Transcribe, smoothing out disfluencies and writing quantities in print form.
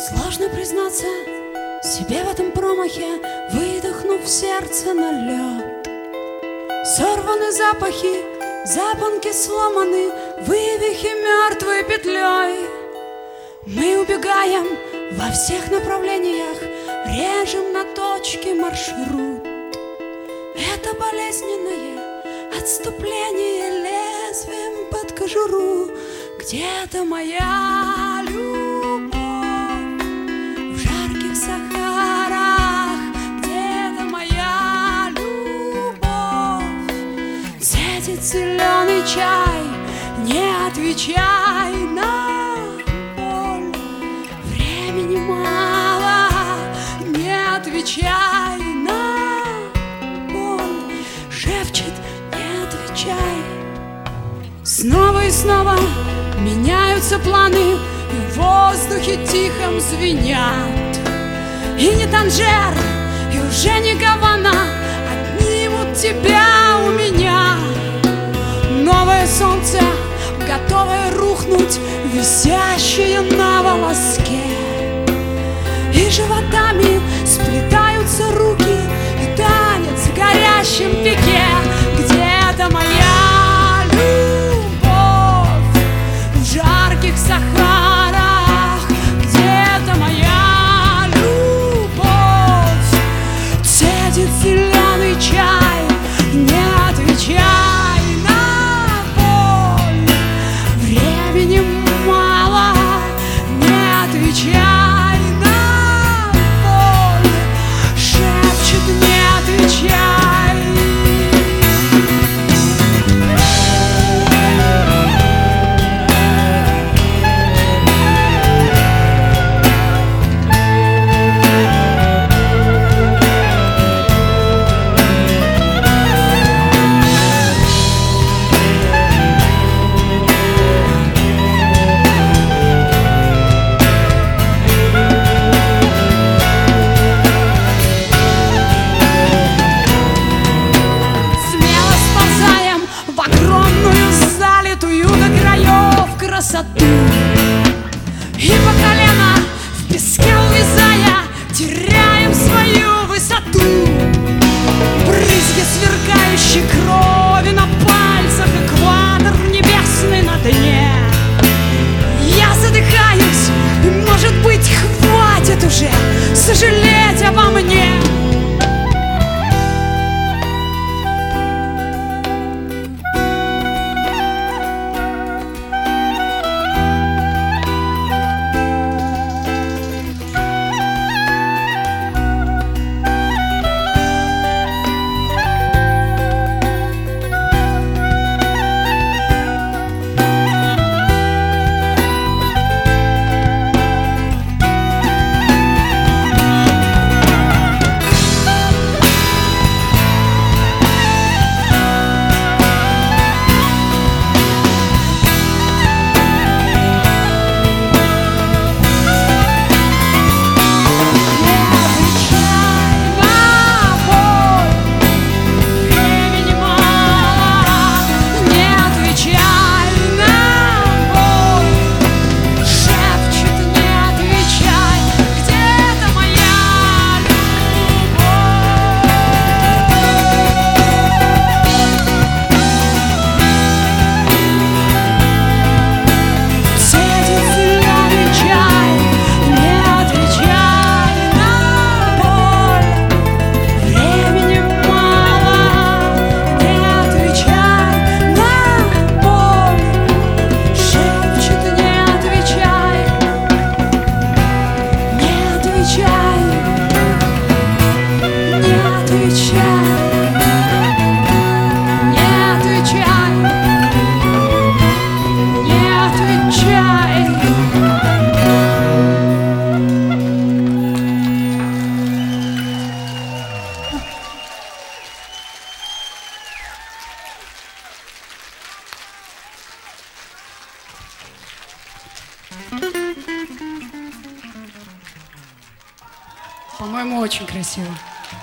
Сложно признаться себе в этом промахе, выдохнув сердце на лед. Сорваны запахи, запонки сломаны, вывихи мертвой петлей. Мы убегаем во всех направлениях, режем на точке маршрут. Это болезненное отступление лезвием под кожуру. Где-то моя любовь в жарких Сахарах, где-то моя любовь цедит зеленый чай. Не отвечай на боль, времени мало. Не отвечай на боль, шепчет, не отвечай. Снова и снова меняются планы, и в воздухе тихом звенят. И не Танжер, и уже не Гавана отнимут тебя у меня. Новое солнце, готовое рухнуть, висящее на волоске. И животами сплетаются руки, и танец в горящем пике. Где-то моя любовь в жарких Сахарах, где-то моя любовь цедит зеленый чай. Не отвечай на боль, времени мало. Не отвечай на боль, шепчет, не отвечай. Красоту. И по колено в песке увязая, теряем свою высоту. Брызги сверкающей крови на пальцах, экватор небесный на дне. Я задыхаюсь, и, может быть, хватит уже сожалеть обо мне. По-моему, очень красиво.